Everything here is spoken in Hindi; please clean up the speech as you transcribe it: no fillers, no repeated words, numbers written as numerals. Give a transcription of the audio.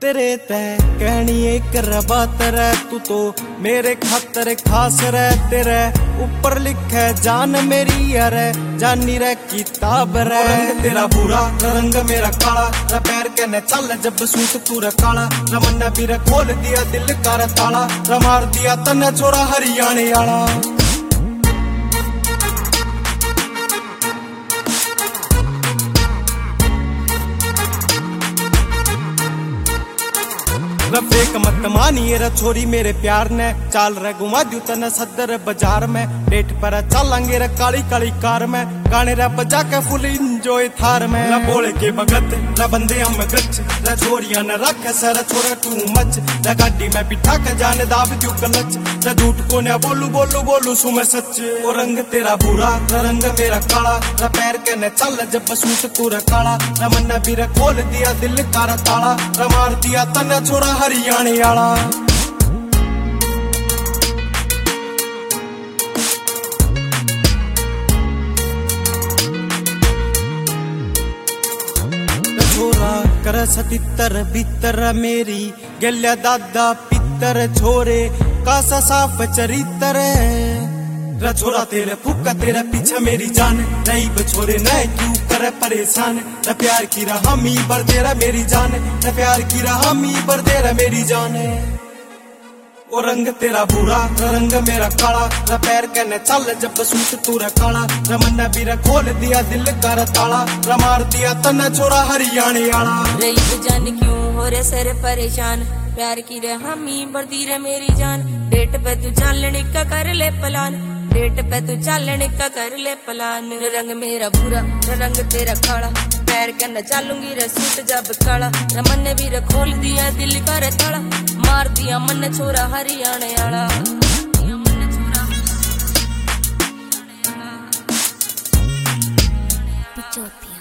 तेरे तय कहनी एक रबात रे, तू तो मेरे खातर खास रे। तेरे ऊपर लिखे जान मेरी अरे, जानी रे किताब रे। रंग तेरा भूरा रंग मेरा काला, पैर कहने चल जब सूट तू काला। रमन्ना भी रे खोल दिया दिल का ताला, मार दिया तन्ने छोरा हरियाणे आला। फेक मत मानिए रे छोरी मेरे प्यार ने, चाल रे घुमा दू तने सदर बाजार में। डेट पर चलेंगे रे काली काली कार में, गाने रे बजा के फुल इंजॉय थार में। ला बोल के भगत ला बंदे हम गच, ला छोरियां न रखे सर छोरा तू मच। ला गाड़ी में बिठा के जाने दाब दू गलच, ला झूठ को न बोलू बोलू बोलू सु मैं सच। वो रंग तेरा भूरा रंग मेरा काला, ला पैर के न चल जब सूट तू काला। रमन्ना भी रे खोल दिया दिल का ताला, मार दिया तन्ने छोरा हरियाणे आला। छोरा कर सतितर भीतर मेरी, गल्या दादा पितर छोरे कासा साफ चरित्र। छोरा तेरे फुक्का तेरा पीछा मेरी जान, नहीं बछोरे नहीं क्यों करे परेशान। न प्यार की रहा मी बर तेरा मेरी जान, न प्यार की रहा मी बर तेरा मेरी जान। ओ रंग तेरा भूरा रंग मेरा काला, न पैर कहने चल जब सूट तू काला। रमन्ना भी रे खोल दिया दिल का ताला, मार दिया तन्ने छोरा हरियाणे आला। रही जान क्यों हो रे सर परेशान, प्यार की रहा मी बढ़ती रे मेरी जान। डेट पे तू चलने का कर ले प्लान, डेट पे तू चलने का कर ले प्लान। रंग मेरा भूरा रंग तेरा काला, पैर के न चलूंगी रे सूट जब काला। रमन भी रे खोल दिया दिल का रे ताला, मार दिया मन छोरा हरियाणे आला। पिचोती